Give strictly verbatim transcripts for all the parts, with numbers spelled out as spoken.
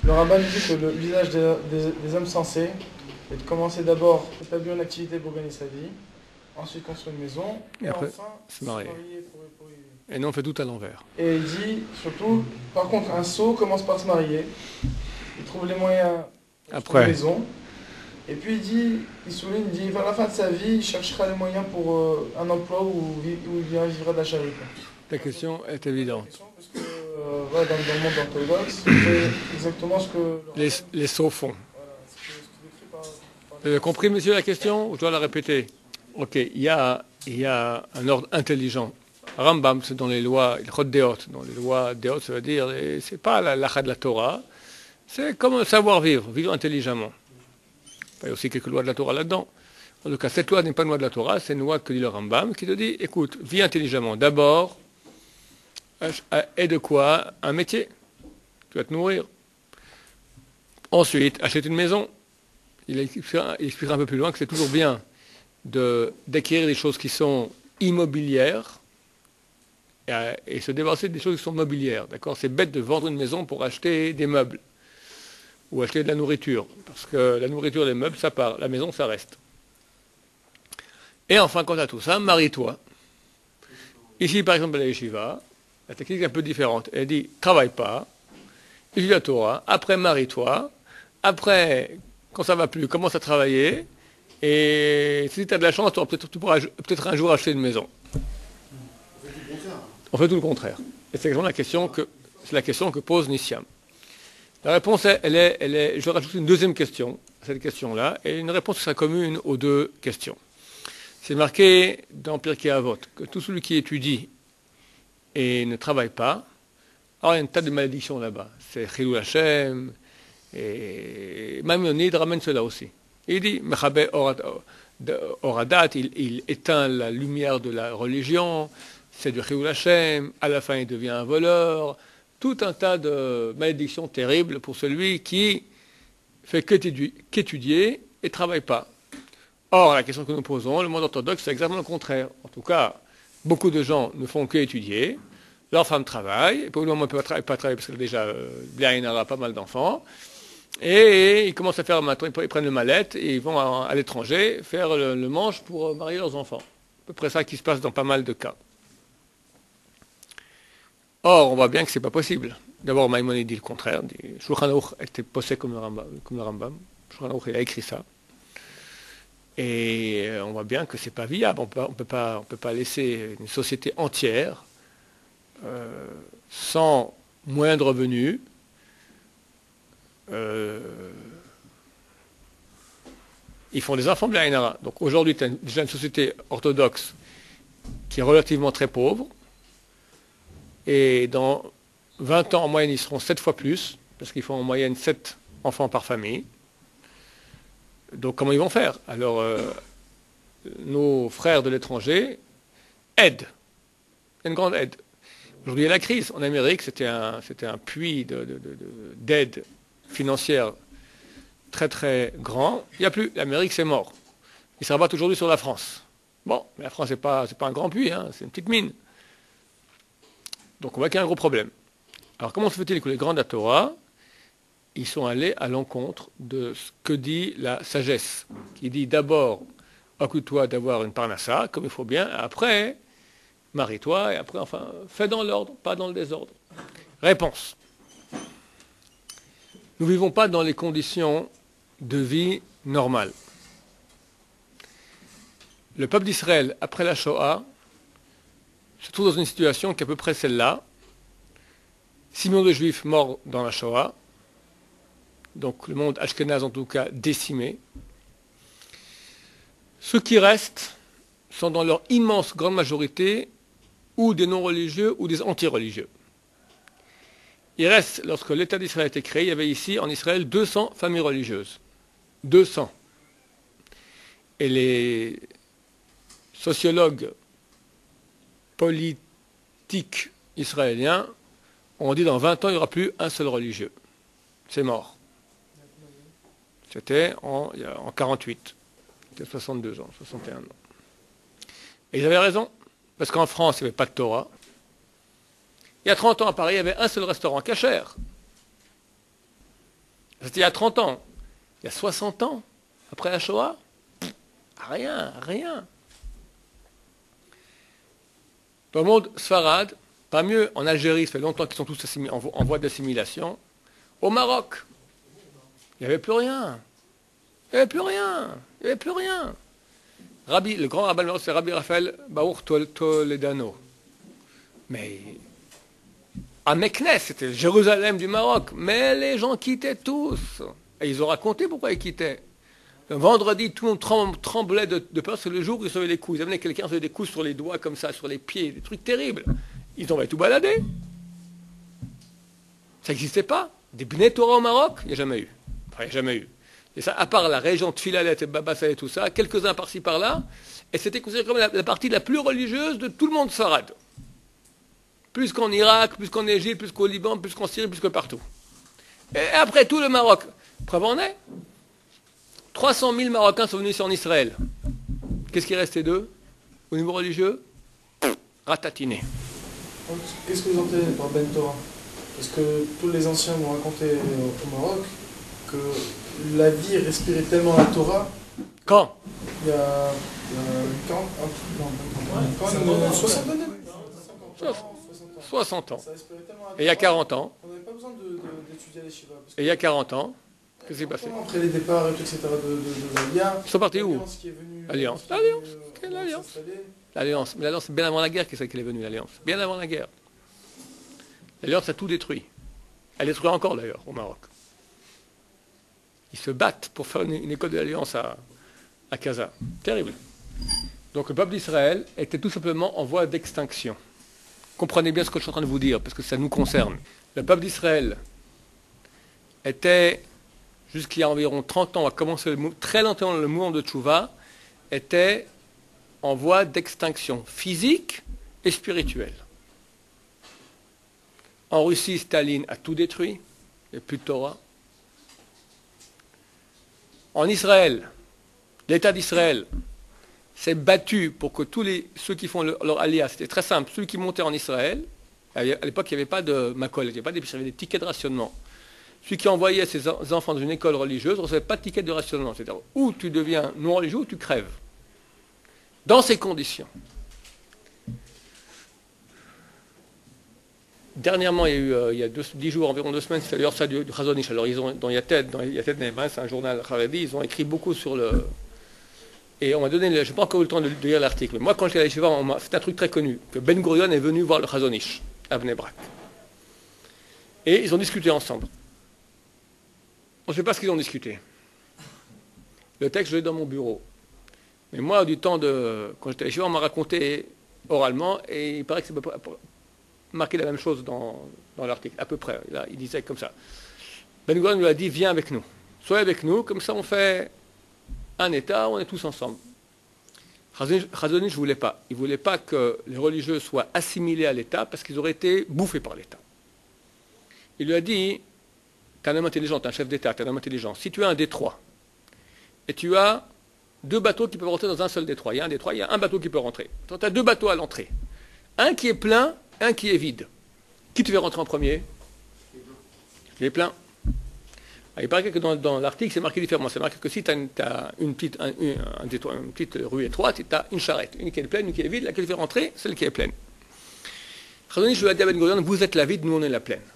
Le rabbin dit que le l'usage des, des- des hommes sensés est de commencer d'abord à établir une activité pour gagner sa vie, ensuite construire une maison, Et et après, enfin se se marier. marier pour, pour y vivre. Et nous, on fait tout à l'envers. Et il dit surtout, par contre, un sot commence par se marier, il trouve les moyens pour construire une Après, maison, et puis il dit, il souligne, il dit, vers la fin de sa vie, il cherchera les moyens pour euh, un emploi où, vi- où il vivra de la charité. la question est La évidente. question, parce que euh, voilà, dans, dans le monde orthodoxe, c'est exactement ce que le Les, rabbin- les sauts font. voilà, ce que- ce qui est décrit par, par Vous avez compris, monsieur, la question? Ou je dois la répéter? Ok, il y a, il y a un ordre intelligent. Rambam, c'est dans les lois, il chod deot. Dans les lois deot, ça veut dire, et c'est pas la lacha de la Torah, c'est comme un savoir-vivre, vivre intelligemment. Il y a aussi quelques lois de la Torah là-dedans. En tout cas, cette loi n'est pas une loi de la Torah, c'est une loi que dit le Rambam, qui te dit, écoute, vis intelligemment. D'abord, aie de quoi? Un métier. Tu vas te nourrir. Ensuite, achète une maison. Il expliquera, il expliquera un peu plus loin que c'est toujours bien de, d'acquérir des choses qui sont immobilières et, et se débarrasser des choses qui sont mobilières. D'accord? C'est bête de vendre une maison pour acheter des meubles ou acheter de la nourriture. Parce que la nourriture et les meubles, ça part. La maison, ça reste. Et enfin, quant à tout ça, marie-toi. Ici, par exemple, à la yeshiva, la technique est un peu différente. Elle dit, travaille pas, étudie la Torah, après marie-toi, après, quand ça va plus, commence à travailler, et si tu as de la chance, tu, peut-être, tu pourras peut-être un jour acheter une maison. On fait tout le contraire. Et c'est exactement la question que, c'est la question que pose Nissiam. La réponse, elle est, elle est, je rajoute une deuxième question à cette question-là, et une réponse qui sera commune aux deux questions. C'est marqué dans Pirkei Avot que tout celui qui étudie et ne travaille pas, alors il y a un tas de malédictions là-bas. C'est Chilul Hashem, et Maïmonide ramène cela aussi. Il dit, Mechabe Oradat, il, il éteint la lumière de la religion, c'est du Chilul Hashem, à la fin il devient un voleur, tout un tas de malédictions terribles pour celui qui fait qu'étudier, qu'étudier et ne travaille pas. Or, la question que nous posons, le monde orthodoxe, c'est exactement le contraire. En tout cas, beaucoup de gens ne font qu'étudier, leurs femmes travaillent, et pour le moment, ils ne peuvent pas travailler parce que déjà, euh, il y en a pas mal d'enfants, et ils commencent à faire maintenant, ils prennent le mallette et ils vont à, à l'étranger faire le, le manche pour marier leurs enfants. C'est à peu près ça qui se passe dans pas mal de cas. Or, on voit bien que ce n'est pas possible. D'abord, Maïmonide dit le contraire, dit Shulchan Aruch était posé comme le Rambam, comme le Rambam. Shulchan Aruch, il a écrit ça. Et on voit bien que ce n'est pas viable. On ne peut pas, on peut pas laisser une société entière euh, sans moyen de revenus. Euh, ils font des enfants de la N R A. Donc aujourd'hui, tu as déjà une société orthodoxe qui est relativement très pauvre. Et dans vingt ans, en moyenne, ils seront sept fois plus, parce qu'ils font en moyenne sept enfants par famille. Donc comment ils vont faire? Alors, euh, nos frères de l'étranger aident. Une grande aide. Aujourd'hui, il y a la crise. En Amérique, c'était un, c'était un puits de, de, de, d'aide financière très très grand. Il n'y a plus. L'Amérique, c'est mort. Ils se rabattent aujourd'hui sur la France. Bon, mais la France, ce n'est pas, c'est pas un grand puits, hein, c'est une petite mine. Donc on voit qu'il y a un gros problème. Alors comment se fait-il que les grands de la Torah, ils sont allés à l'encontre de ce que dit la sagesse, qui dit d'abord, occupe-toi d'avoir une parnassa, comme il faut bien, après, marie-toi, et après, enfin, fais dans l'ordre, pas dans le désordre. Réponse. Nous ne vivons pas dans les conditions de vie normales. Le peuple d'Israël, après la Shoah, se trouve dans une situation qui est à peu près celle-là. six millions de juifs morts dans la Shoah, donc le monde ashkénaze en tout cas décimé. Ceux qui restent sont dans leur immense grande majorité ou des non-religieux ou des anti-religieux. Il reste, lorsque l'État d'Israël a été créé, il y avait ici en Israël deux cents familles religieuses. deux cents. Et les sociologues politiques israéliens ont dit dans vingt ans, il n'y aura plus un seul religieux. C'est mort. C'était en, en quarante-huit. C'était soixante-deux ans, soixante et un ans. Et ils avaient raison, parce qu'en France, il n'y avait pas de Torah. Il y a trente ans à Paris, il y avait un seul restaurant cachère. C'était il y a trente ans. Il y a soixante ans, après la Shoah, rien, rien. Dans le monde sfarade, pas mieux, en Algérie, ça fait longtemps qu'ils sont tous en, en voie d'assimilation. Au Maroc, il n'y avait plus rien. Il n'y avait plus rien. Il n'y avait plus rien. Rabbi, le grand rabbin du Maroc, c'est Rabbi Raphaël Baour Toledano. Mais à Meknès, c'était Jérusalem du Maroc. Mais les gens quittaient tous. Et ils ont raconté pourquoi ils quittaient. Le vendredi, tout le monde tremblait de, de peur, c'est le jour où ils se les coups. Ils amenaient quelqu'un, se des coups sur les doigts comme ça, sur les pieds, des trucs terribles. Ils ont tout baladé. Ça n'existait pas. Des Bnei Torah au Maroc, il n'y a jamais eu. Enfin, il n'y a jamais eu. Et ça, à part la région de Philalet et Babassa et tout ça, quelques-uns par-ci par-là, et c'était considéré comme la, la partie la plus religieuse de tout le monde sfarade. Plus qu'en Irak, plus qu'en Égypte, plus qu'au Liban, plus qu'en Syrie, plus que partout. Et après tout le Maroc, preuve en est, trois cent mille Marocains sont venus en Israël. Qu'est-ce qui restait d'eux au niveau religieux? Ratatiné. Qu'est-ce que vous entendez par Ben Torah? Parce que tous les anciens m'ont raconté au Maroc que la vie respirait tellement la Torah. Quand? Il y a, il y a quarante, non, non, soixante années. soixante ans. Et il y a quarante ans. On n'avait pas besoin d'étudier les Shiva. Et il y a quarante ans, qu'est-ce qui s'est passé? Après les départs, et tout, et cetera, de, de, de l'Alliance. Ils sont partis où? L'Alliance. L'Alliance. Quelle Alliance? L'Alliance. Mais l'Alliance, c'est bien avant la guerre qu'elle est venue, l'Alliance. Bien avant la guerre. L'Alliance a tout détruit. Elle détruit encore d'ailleurs au Maroc. Ils se battent pour faire une, une école de l'Alliance à, à Casa. Terrible. Donc le peuple d'Israël était tout simplement en voie d'extinction. Comprenez bien ce que je suis en train de vous dire, parce que ça nous concerne. Le peuple d'Israël était, jusqu'il y a environ trente ans, a commencé le, très longtemps le mouvement de Tchouva, était en voie d'extinction physique et spirituelle. En Russie, Staline a tout détruit, il n'y a plus de Torah. En Israël, l'État d'Israël s'est battu pour que tous les, ceux qui font le, leur alia, c'était très simple, ceux qui montaient en Israël, à l'époque il n'y avait pas de macol, il n'y avait pas des, il y avait des tickets de rationnement. Celui qui envoyait ses enfants dans une école religieuse ne recevait pas de ticket de rationnement, c'est-à-dire ou tu deviens non religieux ou tu crèves. Dans ces conditions. Dernièrement, il y a eu, euh, il y a deux, dix jours, environ deux semaines, c'était ça du, du Chazon Ish. Alors, ils ont, dans Yated, dans Yated Ne'eman, c'est un journal Haredi, ils ont écrit beaucoup sur le... Et on m'a donné, je n'ai pas encore eu le temps de, de lire l'article, mais moi, quand j'étais allé chez voir, c'est un truc très connu, que Ben Gurion est venu voir le Chazon Ish, à Bnei Brak. Et ils ont discuté ensemble. On ne sait pas ce qu'ils ont discuté. Le texte, je l'ai dans mon bureau. Mais moi, du temps de... Quand j'étais allé chez voir, on m'a raconté oralement, et il paraît que c'est pas... marqué la même chose dans, dans l'article, à peu près. Là, il disait comme ça. Ben Gurion lui a dit, viens avec nous. Sois avec nous, comme ça on fait un État, on est tous ensemble. Chazon Ish ne voulait pas. Il ne voulait pas que les religieux soient assimilés à l'État parce qu'ils auraient été bouffés par l'État. Il lui a dit, tu es un homme intelligent, tu es un chef d'État, tu es un homme intelligent. Si tu as un détroit, et tu as deux bateaux qui peuvent rentrer dans un seul détroit, il y a un détroit, il y a un bateau qui peut rentrer. Tu as deux bateaux à l'entrée. Un qui est plein, un qui est vide. Qui tu veux rentrer en premier? Il est plein. Alors, il paraît que dans, dans l'article, c'est marqué différemment. C'est marqué que si tu as une, une, petite, un, une, un, une petite rue étroite, tu as une charrette. Une qui est pleine, une qui est vide. Laquelle tu veux rentrer? Celle qui est pleine. Chazon Ish lui a dit à Ben Gurion, vous êtes la vide, nous on est la pleine.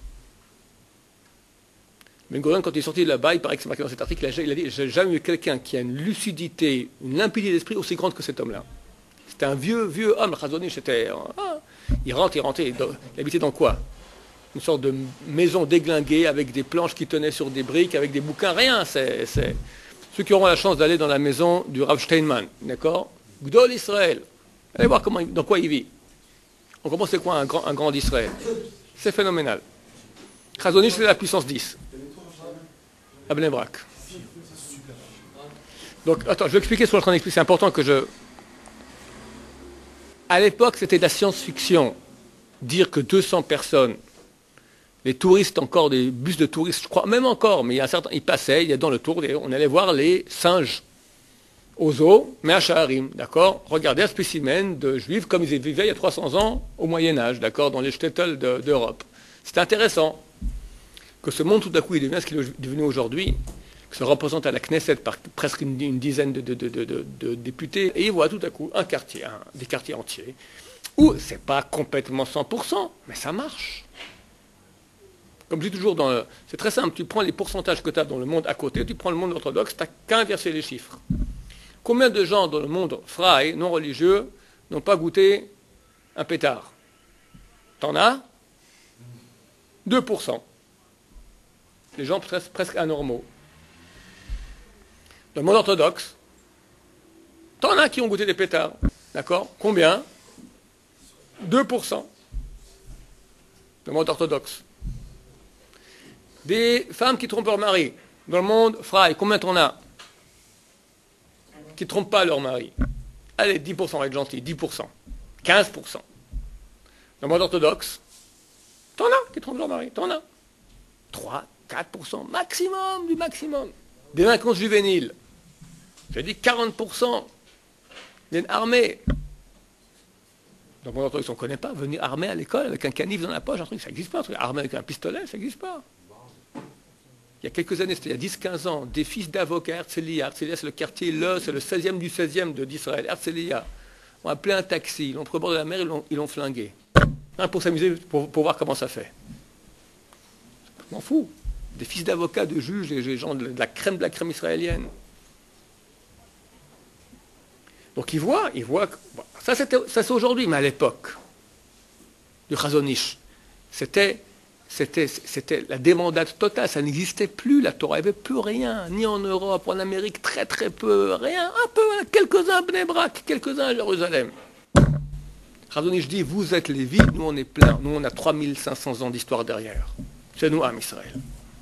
Ben Gurion, quand il est sorti de là-bas, il paraît que c'est marqué dans cet article, il a dit, j'ai jamais eu quelqu'un qui a une lucidité, une limpidité d'esprit aussi grande que cet homme-là. C'était un vieux, vieux homme. Chazon Ish était... Ah, il rentre, il rentrait, il habitait dans quoi? Une sorte de maison déglinguée avec des planches qui tenaient sur des briques, avec des bouquins, rien. C'est, c'est... Ceux qui auront la chance d'aller dans la maison du Rav Steinman, d'accord? Gdol Israël. Allez voir comment, dans quoi il vit. On comprend c'est quoi un grand, un grand d'Israël. C'est phénoménal. Chazon Ish, c'est la puissance dix. À Bnei Brak. Donc, attends, je vais expliquer ce que je suis en train d'expliquer. C'est important que je... À l'époque, c'était de la science-fiction. Dire que deux cents personnes, les touristes, encore des bus de touristes, je crois, même encore, mais il y a un certain, ils passaient, il y a dans le tour, on allait voir les singes aux zoo, mais à Shaharim, d'accord? Regardez un spécimen de juifs comme ils vivaient il y a trois cents ans au Moyen-Âge, d'accord, dans les shtetl de, d'Europe. C'était intéressant. que ce monde tout à coup il devient ce qu'il est devenu aujourd'hui, que se représente à la Knesset par presque une, une dizaine de, de, de, de, de, de députés, et il voit tout à coup un quartier, un, des quartiers entiers, où c'est pas complètement cent pour cent, mais ça marche. Comme je dis toujours, dans le, c'est très simple, tu prends les pourcentages que tu as dans le monde à côté, tu prends le monde orthodoxe, tu n'as qu'à inverser les chiffres. Combien de gens dans le monde fry, non religieux, n'ont pas goûté un pétard? T'en as deux pour cent. Les gens presque, presque anormaux. Dans le monde orthodoxe, t'en as qui ont goûté des pétards. D'accord? Combien? deux pour cent. Dans le monde orthodoxe. Des femmes qui trompent leur mari. Dans le monde fry, combien t'en as? Qui ne trompent pas leur mari. Allez, dix pour cent, on va être gentil, dix pour cent. quinze pour cent. Dans le monde orthodoxe, t'en as qui trompent leur mari, t'en as. trois, quatre pour cent, maximum du maximum. Délinquance juvénile, j'ai dit quarante pour cent. Des armés. Dans le monde orthodoxe, on ne connaît pas, venir armé à l'école avec un canif dans la poche, un truc, ça n'existe pas. Un truc armé avec un pistolet, ça n'existe pas. Il y a quelques années, c'était il y a dix quinze ans, des fils d'avocats, Herzliya, Herzliya c'est le quartier, le, c'est le seizième du seizième de, d'Israël, Herzliya, ont appelé un taxi, ils l'ont pris au bord de la mer, ils l'ont, ils l'ont flingué. Hein, pour s'amuser, pour, pour voir comment ça fait. Je m'en fous. Des fils d'avocats, de juges, des gens de la crème de la crème israélienne. Donc ils voient, ils voient, que, bon, ça, c'était, ça c'est aujourd'hui, mais à l'époque du Chazon Ish, c'était... C'était, c'était la démandate totale, ça n'existait plus, la Torah, il n'y avait plus rien, ni en Europe, en Amérique, très très peu, rien, un peu, quelques-uns à Bnei Brak, quelques-uns à Jérusalem. Chazon Ish dit, vous êtes les vides, nous on est plein, nous on a trois mille cinq cents ans d'histoire derrière. C'est nous, Am Israël.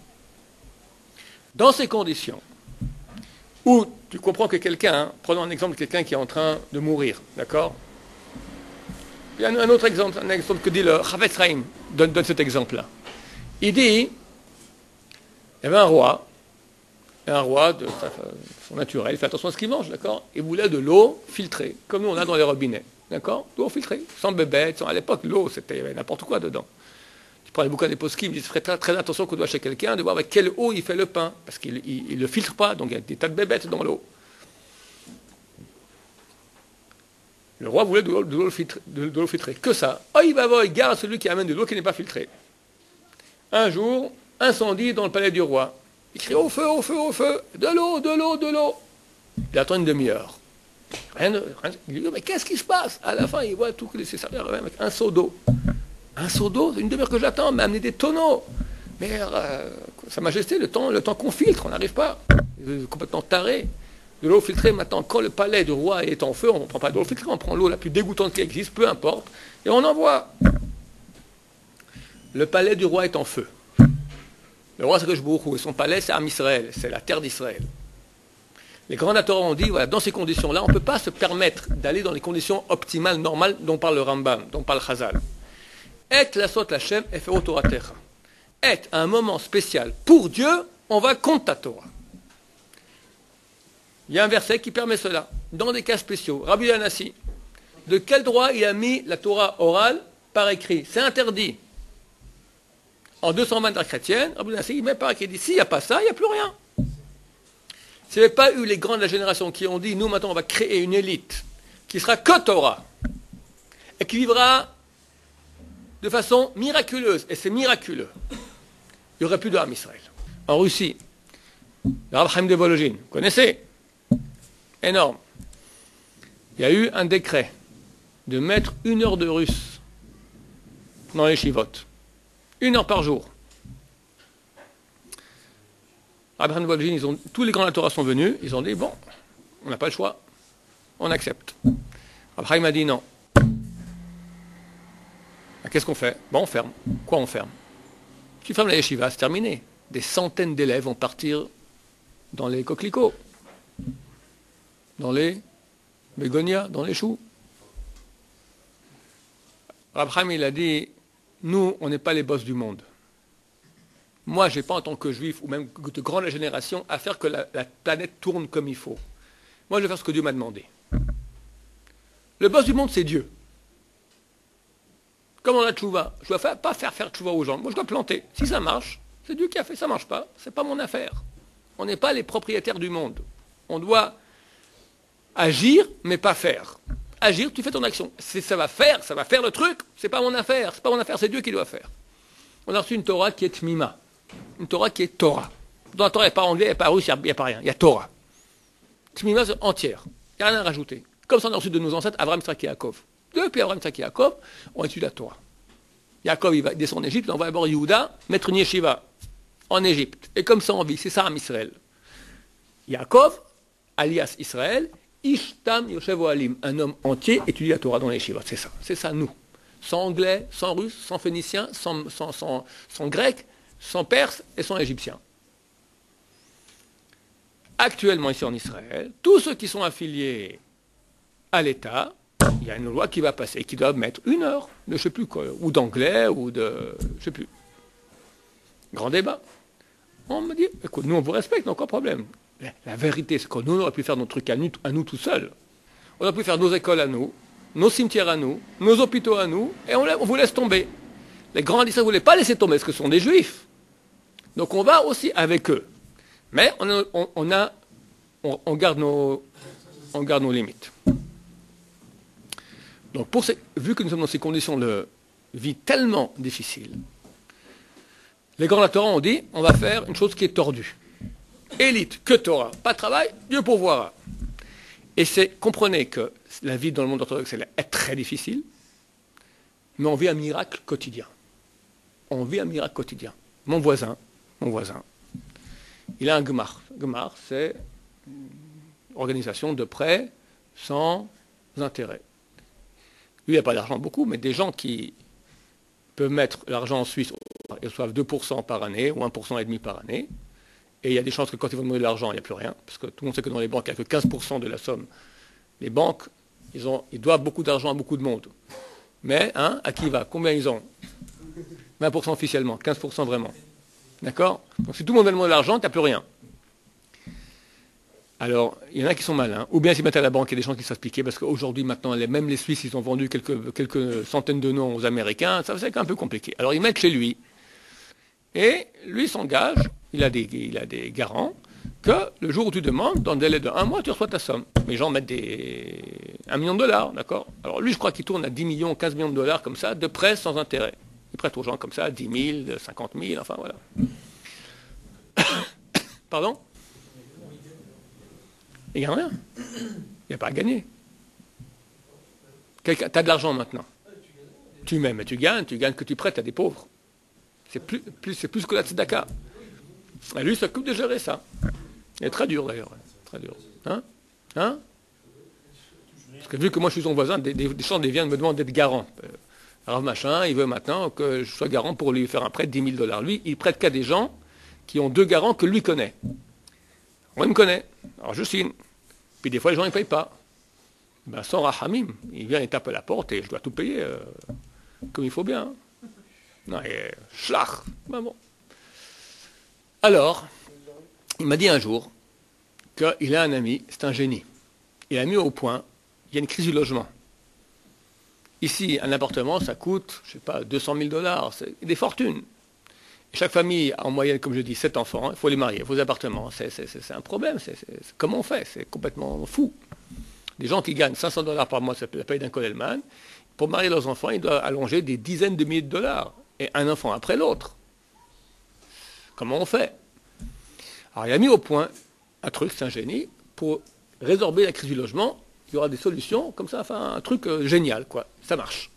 Dans ces conditions, où tu comprends que quelqu'un, hein, prenons un exemple de quelqu'un qui est en train de mourir, d'accord? Il y a un autre exemple, un exemple que dit le Chavetz Chaim, donne, donne cet exemple-là. Il dit, il y avait un roi, un roi de son naturel, il fait attention à ce qu'il mange, d'accord? Il voulait de l'eau filtrée, comme nous on a dans les robinets, d'accord? De l'eau filtrée, sans bébête, sans... à l'époque l'eau, c'était, il y avait n'importe quoi dedans. Tu prends les bouquins des poskim, ils disent, ferait très, très attention qu'on doit chez quelqu'un, de voir avec quelle eau il fait le pain, parce qu'il ne le filtre pas, donc il y a des tas de bébêtes dans l'eau. Le roi voulait de l'eau, de l'eau filtrée, de, de l'eau filtrée. Que ça? Oh, il va voir, il garde celui qui amène de l'eau qui n'est pas filtrée. Un jour, incendie dans le palais du roi. Il crie au feu, au feu, au feu, de l'eau, de l'eau, de l'eau. Il attend une demi-heure. Rien de, rien, il lui dit, mais qu'est-ce qui se passe? À la fin, il voit tout que ses serviteurs avec un seau d'eau. Un seau d'eau, une demi-heure que j'attends, mais amener des tonneaux. Mais euh, Sa Majesté, le temps, le temps qu'on filtre, on n'arrive pas. Il est complètement taré. De l'eau filtrée, maintenant, quand le palais du roi est en feu, on ne prend pas de l'eau filtrée, on prend l'eau la plus dégoûtante qui existe, peu importe, et on envoie. Le palais du roi est en feu. Le roi Akadosh Baruch Hu et son palais, c'est Am Israël, c'est la terre d'Israël. Les grands Torah ont dit, voilà, dans ces conditions-là, on ne peut pas se permettre d'aller dans les conditions optimales, normales, dont parle le Rambam, dont parle Chazal. Et la sot Hashem et fait Torah Techa. Et à un moment spécial pour Dieu, on va contre ta Torah. Il y a un verset qui permet cela, dans des cas spéciaux. Rabbi Anassi, de quel droit il a mis la Torah orale par écrit? C'est interdit. En deux cent vingt terres chrétiennes, Rabbi Anassi, il met par écrit, il dit, s'il n'y a pas ça, il n'y a plus rien. S'il n'y avait pas eu les grands de la génération qui ont dit, nous maintenant on va créer une élite qui sera que Torah, et qui vivra de façon miraculeuse, et c'est miraculeux, il n'y aurait plus de Am Israël. En Russie, le Rav Chaim de Volojine, vous connaissez? Énorme. Il y a eu un décret de mettre une heure de russe dans les chivotes. Une heure par jour. Abraham Volgin, ils ont, tous les grands de la Torah sont venus, ils ont dit, bon, on n'a pas le choix, on accepte. Abraham a dit non. Ah, qu'est-ce qu'on fait? Bon, on ferme. Quoi on ferme? Tu fermes la yeshiva, c'est terminé. Des centaines d'élèves vont partir dans les coquelicots, dans les bégonias, dans les choux. Abraham, il a dit, nous, on n'est pas les boss du monde. Moi, je n'ai pas en tant que juif, ou même de grande génération, à faire que la, la planète tourne comme il faut. Moi, je vais faire ce que Dieu m'a demandé. Le boss du monde, c'est Dieu. Comme on a tchouva. Je ne dois pas faire faire tchouva aux gens. Moi, je dois planter. Si ça marche, C'est Dieu qui a fait, ça ne marche pas, ce n'est pas mon affaire. On n'est pas les propriétaires du monde. On doit agir, mais pas faire. Agir, tu fais ton action. Si ça va faire, ça va faire le truc, c'est pas mon affaire, c'est pas mon affaire, c'est Dieu qui doit faire. On a reçu une Torah qui est Tmima, une Torah qui est Torah. Dans la Torah, il n'y a pas anglais, il n'y a pas russe, il n'y a, a pas rien, il y a Torah. Tmima, c'est entière, il n'y a rien à rajouter. Comme ça, on a reçu de nos ancêtres, Abraham, Yitzhak et Yaakov. Depuis Abraham, Yitzhak et Yaakov, on étudie la Torah. Yaakov, il va descendre en Égypte, on va d'abord Yehuda, mettre une yeshiva en Égypte. Et comme ça, on vit, c'est ça, Am Israël. Yaakov, alias Israël, Ishtam Yoshev Ohalim, un homme entier étudie la Torah dans les yeshivot. C'est ça, c'est ça, nous. Sans anglais, sans russe, sans phénicien, sans, sans, sans, sans grec, sans perse et sans égyptien. Actuellement, ici en Israël, tous ceux qui sont affiliés à l'État, il y a une loi qui va passer, qui doit mettre une heure de je ne sais plus quoi, ou d'anglais, ou de je ne sais plus. Grand débat. On me dit, écoute, nous on vous respecte, donc aucun problème. La, la vérité, c'est que nous, on aurait pu faire nos trucs à nous, à nous tout seuls. On aurait pu faire nos écoles à nous, nos cimetières à nous, nos hôpitaux à nous, et on, on vous laisse tomber. Les grands d'Israël ne voulaient pas laisser tomber, parce que ce sont des juifs. Donc on va aussi avec eux. Mais on, a, on, on, a, on, on, garde nos, on garde nos limites. Donc pour ces, vu que nous sommes dans ces conditions de vie tellement difficiles, les grands de la Torah ont dit, on va faire une chose qui est tordue. Élite, que Torah, pas de travail, Dieu pourvoira. Et c'est, comprenez que la vie dans le monde orthodoxe est très difficile, mais on vit un miracle quotidien. On vit un miracle quotidien. Mon voisin, mon voisin, il a un Gemar. Gemar, c'est une organisation de prêt sans intérêt. Lui, il n'a pas d'argent beaucoup, mais des gens qui peuvent mettre l'argent en Suisse et reçoivent deux pour cent par année ou un pour cent et demi par année. Et il y a des chances que quand ils vont demander de l'argent, il n'y a plus rien. Parce que tout le monde sait que dans les banques, il n'y a que quinze pour cent de la somme. Les banques, ils, ont, ils doivent beaucoup d'argent à beaucoup de monde. Mais, hein, à qui va? Combien ils ont? vingt pour cent officiellement, quinze pour cent vraiment. D'accord? Donc si tout le monde va demander de l'argent, tu n'as plus rien. Alors, il y en a qui sont malins. Ou bien s'ils mettent à la banque, il y a des gens qui savent piquer, parce qu'aujourd'hui, maintenant, les, même les Suisses, ils ont vendu quelques, quelques centaines de noms aux Américains. Ça, c'est un peu compliqué. Alors, ils mettent chez lui. Et lui s'engage, il a des, il a des garants, que le jour où tu demandes, dans le délai de un mois, tu reçois ta somme. Les gens mettent des, un million de dollars, d'accord? Alors lui, je crois qu'il tourne à dix millions, quinze millions de dollars, comme ça, de prêts sans intérêt. Il prête aux gens comme ça, dix mille, cinquante mille, enfin voilà. Pardon? Il ne gagne rien. Il n'y a pas à gagner. Tu as de l'argent maintenant. Tu mets, mais tu gagnes, tu gagnes que tu prêtes à des pauvres. C'est plus, plus, c'est plus que la tzedaka. Et lui, il s'occupe de gérer ça. Il est très dur d'ailleurs. Très dur. Hein? Hein? Parce que vu que moi je suis son voisin, des, des, des gens viennent me demander d'être garant. Alors machin, il veut maintenant que je sois garant pour lui faire un prêt de dix mille dollars. Lui, il prête qu'à des gens qui ont deux garants que lui connaît. Moi, il me connaît. Alors je signe. Puis des fois, les gens ne payent pas. Ben, sans rahamim, il vient, il tape à la porte et je dois tout payer euh, comme il faut bien. Non, et schlach. Ben bon. Alors, il m'a dit un jour qu'il a un ami, c'est un génie. Il a mis au point, il y a une crise du logement. Ici, un appartement, ça coûte, je ne sais pas, deux cent mille dollars, c'est des fortunes. Et chaque famille a en moyenne, comme je dis, sept enfants, il faut les marier, il faut des appartements. C'est, c'est, c'est un problème, c'est, c'est, c'est, comment on fait? C'est complètement fou. Des gens qui gagnent cinq cents dollars par mois, ça peut la paye d'un Kollelman. Pour marier leurs enfants, ils doivent allonger des dizaines de milliers de dollars. Et un enfant après l'autre. Comment on fait? Alors il a mis au point un truc, c'est un génie, pour résorber la crise du logement. Il y aura des solutions comme ça, enfin un truc euh, génial, quoi. Ça marche.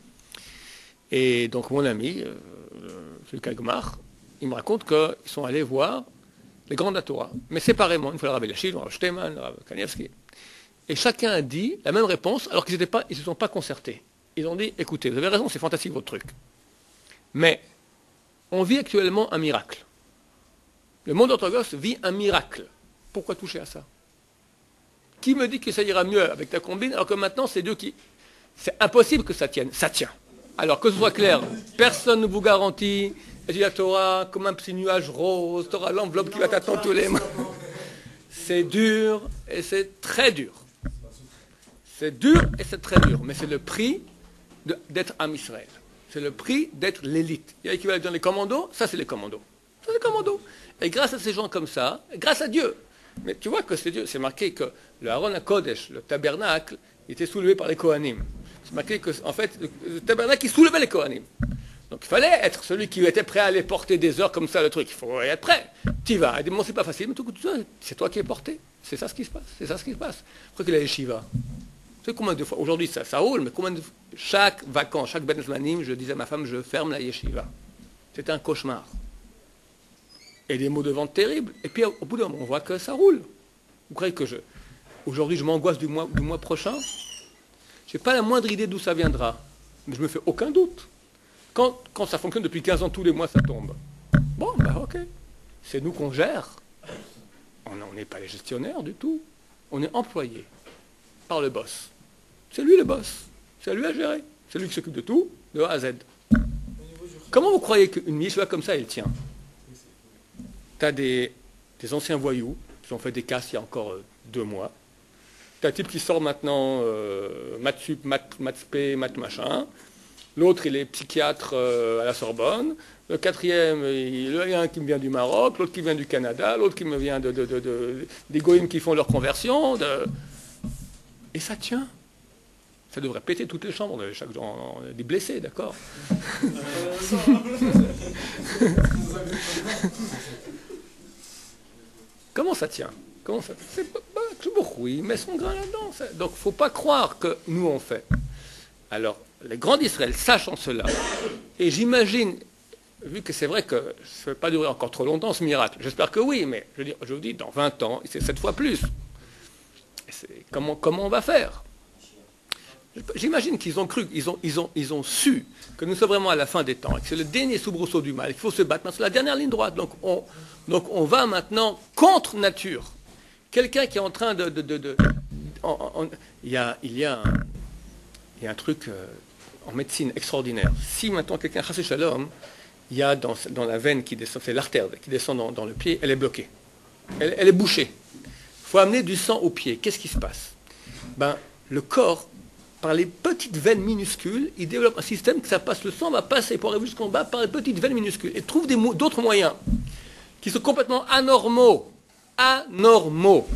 Et donc mon ami, euh, celui Kagmar, il me raconte qu'ils sont allés voir les grands de la Torah, mais séparément, une fois le Rabbi Lachid, le Rabbi Shteman, le Rabbi Kanievski. Et chacun a dit la même réponse, alors qu'ils ne se sont pas concertés. Ils ont dit, écoutez, vous avez raison, c'est fantastique votre truc. Mais on vit actuellement un miracle. Le monde orthodoxe vit un miracle. Pourquoi toucher à ça? Qui me dit que ça ira mieux avec ta combine, alors que maintenant c'est Dieu qui... C'est impossible que ça tienne. Ça tient. Alors que ce soit clair, personne ne vous garantit, et la Torah, comme un petit nuage rose, tu auras l'enveloppe qui va t'attendre tous les mois. C'est dur et c'est très dur. C'est dur et c'est très dur, mais c'est le prix de, d'être Am Israël. C'est le prix d'être l'élite. Il y a l'équivalent dans les commandos, ça c'est les commandos. C'est le commando. Et grâce à ces gens comme ça, grâce à Dieu, mais tu vois que c'est Dieu, c'est marqué que le Aaron HaKodesh, le tabernacle, il était soulevé par les Kohanim. C'est marqué que, en fait, le, le tabernacle, il soulevait les Kohanim. Donc il fallait être celui qui était prêt à aller porter des heures comme ça, le truc. Il faut être prêt. Tu y vas. Et bon, c'est pas facile, mais tout, tout ça, c'est toi qui es porté. C'est ça ce qui se passe. C'est ça ce qui se passe. Pourquoi qu'il a les Shiva? Tu sais combien de fois? Aujourd'hui, ça, ça roule, mais combien de fois? Chaque vacances, chaque Ben Zmanim, je disais à ma femme, je ferme la yeshiva. C'était un cauchemar. Et des mots de vente terribles. Et puis, au bout d'un moment, on voit que ça roule. Vous croyez que je... Aujourd'hui, je m'angoisse du mois, du mois prochain? Je n'ai pas la moindre idée d'où ça viendra. Mais je ne me fais aucun doute. Quand, quand ça fonctionne depuis quinze ans, tous les mois, ça tombe. Bon, ben ok. C'est nous qu'on gère. On n'est pas les gestionnaires du tout. On est employé par le boss. C'est lui le boss. C'est à lui à gérer. C'est lui qui s'occupe de tout, de A à Z. Comment vous croyez qu'une mission comme ça, elle tient? Tu as des, des anciens voyous qui ont fait des casses il y a encore euh, deux mois. Tu as un type qui sort maintenant euh, maths sup, maths, maths spé, maths machin. L'autre, il est psychiatre euh, à la Sorbonne. Le quatrième, il y a un qui me vient du Maroc, l'autre qui vient du Canada, l'autre qui me vient de, de, de, de, des goïms qui font leur conversion. De... Et ça tient. Ça devrait péter toutes les chambres. Chaque jour, on a des blessés, d'accord. Comment ça tient? Comment ça C'est pas oui, mais son grain là-dedans. Ça. Donc, il ne faut pas croire que nous, on fait. Alors, les grands d'Israël, sachant cela, et j'imagine, vu que c'est vrai que ça ne va pas durer encore trop longtemps, ce miracle, j'espère que oui, mais je, veux dire, je vous dis, dans vingt ans, c'est sept fois plus. Comment, comment on va faire? J'imagine qu'ils ont cru, ils ont, ils, ont, ils ont su que nous sommes vraiment à la fin des temps, et que c'est le dernier soubresaut du mal, qu'il faut se battre. C'est la dernière ligne droite. Donc on, donc on va maintenant contre nature. Quelqu'un qui est en train de... de, de, de en, en, il, y a, il, y a un, il y a un truc euh, en médecine extraordinaire. Si maintenant quelqu'un chassé shalom, il y a dans, dans la veine qui descend, c'est l'artère qui descend dans, dans le pied, elle est bloquée. Elle, elle est bouchée. Il faut amener du sang au pied. Qu'est-ce qui se passe? Ben, le corps, par les petites veines minuscules, il développe un système que ça passe, le sang va passer pour arriver jusqu'en bas par les petites veines minuscules. Et trouve des, d'autres moyens qui sont complètement anormaux. Anormaux.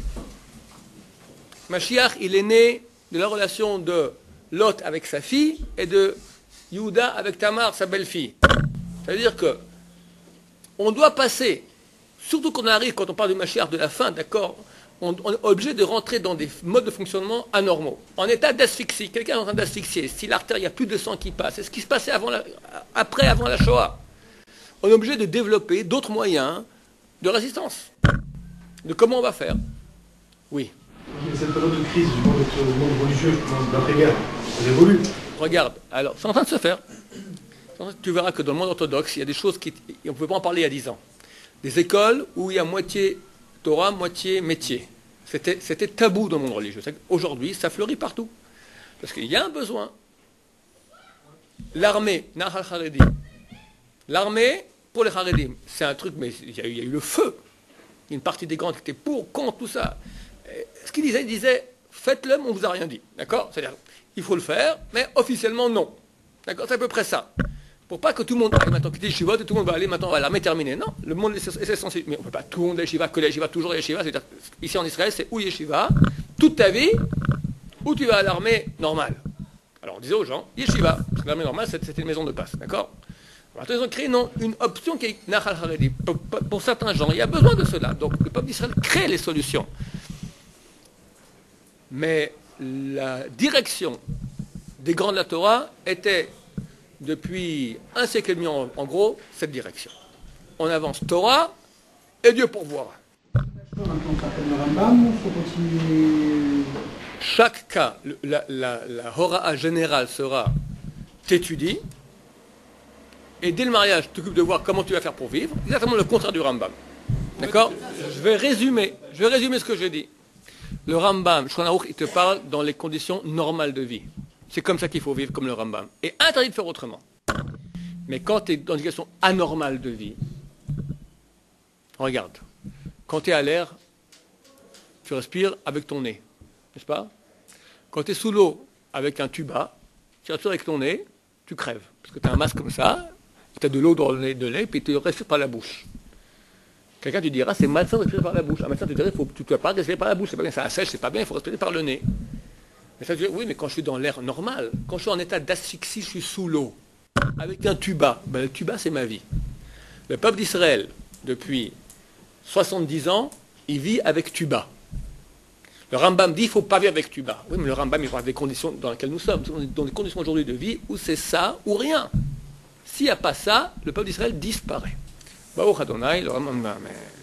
Mashiach, il est né de la relation de Lot avec sa fille et de Yehuda avec Tamar, sa belle-fille. C'est-à-dire que on doit passer, surtout quand on arrive, quand on parle du Mashiach de la fin, d'accord, on, on est obligé de rentrer dans des modes de fonctionnement anormaux. En état d'asphyxie, quelqu'un est en train d'asphyxier, si l'artère, il n'y a plus de sang qui passe, c'est ce qui se passait avant la, après, avant la Shoah. On est obligé de développer d'autres moyens de résistance. De comment on va faire. Oui. Cette période de crise du monde, du monde religieux, de l'après-guerre, elle évolue. Regarde, alors, c'est en train de se faire. Tu verras que dans le monde orthodoxe, il y a des choses qui... On ne pouvait pas en parler il y a dix ans. Des écoles où il y a moitié Torah, moitié métier. C'était, c'était tabou dans le monde religieux. Aujourd'hui, ça fleurit partout. Parce qu'il y a un besoin. L'armée, Nahal Haredim. L'armée, pour les Haredim, c'est un truc, mais il y a eu, il y a eu le feu. Une partie des grands qui étaient pour, contre, tout ça. Et ce qu'il disait, il disait, faites-le, mais on ne vous a rien dit. D'accord? C'est-à-dire, il faut le faire, mais officiellement, non. D'accord? C'est à peu près ça. Pour pas que tout le monde aille maintenant quitter les Yeshiva, et tout le monde va aller maintenant à l'armée terminée. Non, le monde est essentiel. Mais on ne peut pas tout le monde aller Yeshiva, que les Yeshiva, toujours les Yeshiva. C'est-à-dire, ici en Israël, c'est ou Yeshiva, toute ta vie, ou tu vas à l'armée normale. Alors on disait aux gens, Yeshiva, parce que l'armée normale, c'était une maison de passe. D'accord? Maintenant, ils ont créé non, une option qui est Nahal Haredi. Pour, pour certains gens, il y a besoin de cela. Donc le peuple d'Israël crée les solutions. Mais la direction des grands de la Torah était, depuis un siècle et demi en, en gros, cette direction. On avance Torah et Dieu pourvoira. Chaque cas, la, la, la Hora'a générale sera t'étudies, et dès le mariage, tu t'occupes de voir comment tu vas faire pour vivre, exactement le contraire du Rambam. D'accord? Je vais résumer, je vais résumer ce que j'ai dit. Le Rambam, Shulchan Aruch, il te parle dans les conditions normales de vie. C'est comme ça qu'il faut vivre, comme le Rambam. Et interdit de faire autrement. Mais quand tu es dans une situation anormale de vie, regarde, quand tu es à l'air, tu respires avec ton nez, n'est-ce pas? Quand tu es sous l'eau avec un tuba, tu respires avec ton nez, tu crèves. Parce que tu as un masque comme ça, tu as de l'eau dans le nez, de lait, puis tu respires par la bouche. Quelqu'un te dira, c'est malsain de respirer par la bouche. Un médecin te dirait, faut, tu ne dois pas respirer par la bouche, c'est pas bien, ça assèche, c'est pas bien, il faut respirer par le nez. Mais ça, je dis, oui, mais quand je suis dans l'air normal, quand je suis en état d'asphyxie, je suis sous l'eau, avec un tuba, ben, le tuba, c'est ma vie. Le peuple d'Israël, depuis soixante-dix ans, il vit avec tuba. Le Rambam dit, il ne faut pas vivre avec tuba. Oui, mais le Rambam, il parle des conditions dans lesquelles nous sommes, dans des conditions aujourd'hui de vie où c'est ça ou rien. S'il n'y a pas ça, le peuple d'Israël disparaît. Baruch Adonai, le Rambam, mais